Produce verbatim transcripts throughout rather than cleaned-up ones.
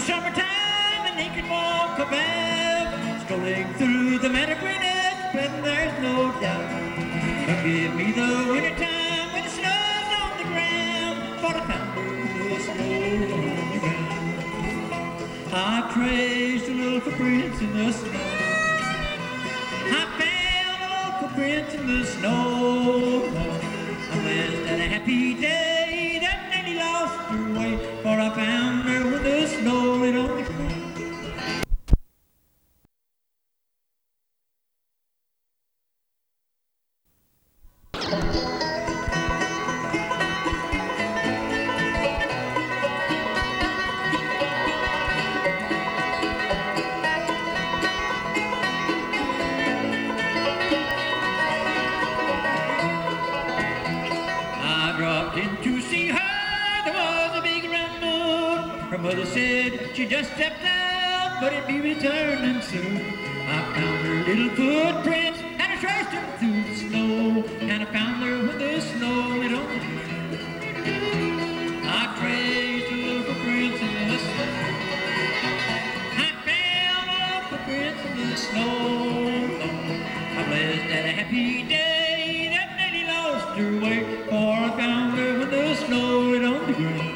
summertime and he can walk about, strolling through the meadow green edge when there's no doubt. But give me the wintertime when the snow's on the ground, for I found the snow on the ground. I traced a little footprints in the snow. I found a little footprints in the snow. I blessed at a happy day that Nanny lost her way, for I found her with the snow laid on the ground. Her mother said she just stepped out, but it'd be returning soon. I found her little footprints and I traced them through the snow, and I found her with the snow laid on the ground. I traced her little footprints in the snow. I found her little footprints in the snow. I blessed at a happy day that Nanny lost her way, for I found her with the snow laid on the ground.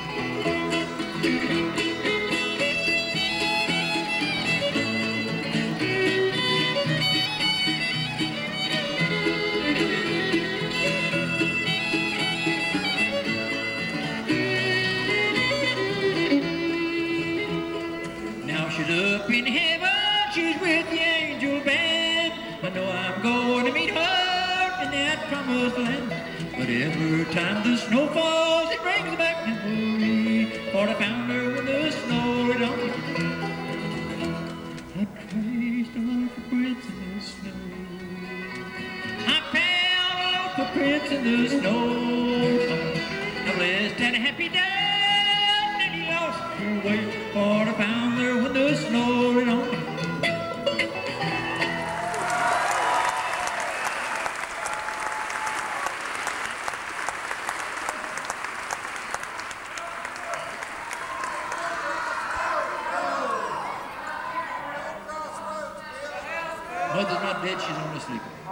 Up in heaven, she's with the angel band. I know I'm going to meet her in that promised land. But every time the snow falls, it brings back memory, for I found her with the snow laid on the ground. I traced a little footprints in the snow. I found a little footprints in the snow. I blessed and a happy day. Wait, for I found her with the snow laid on. Mother's not dead, she's only sleeping.